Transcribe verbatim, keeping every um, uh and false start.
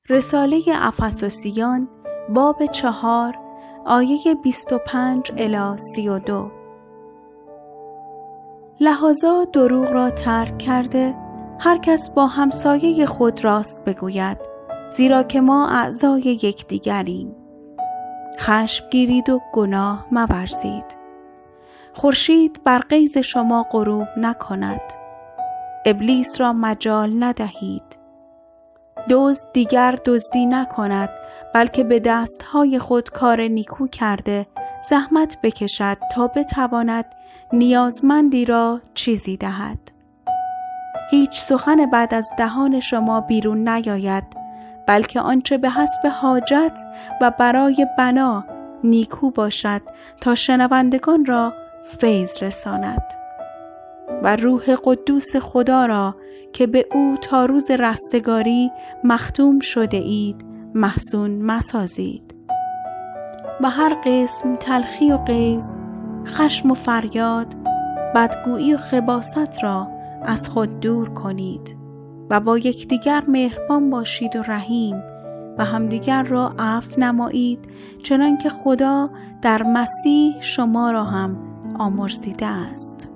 رساله افسوسیان باب چهار آیه بیست و پنج الی سی و دو. لحاظا دروغ را ترک کرده هر کس با همسایه خود راست بگوید، زیرا که ما اعضای یکدیگریم. خشم گیرید و گناه مورزید. خورشید بر غیظ شما غروب نکند. ابلیس را مجال ندهید. دزد دیگر دزدی نکند، بلکه به دستهای خود کار نیکو کرده زحمت بکشد تا بتواند نیازمندی را چیزی دهد. هیچ سخن بعد از دهان شما بیرون نیاید، بلکه آنچه به حسب حاجت و برای بنا نیکو باشد تا شنوندگان را فیض رساند. و روح قدوس خدا را که به او تا روز رستگاری مختوم شده اید محزون مسازید. و هر قسم تلخی و غیظ، خشم و فریاد، بدگویی و خباثت را از خود دور کنید و با یکدیگر مهربان باشید و رحیم و همدیگر را عفو نمایید، چنانکه خدا در مسیح شما را هم آمرزیده است.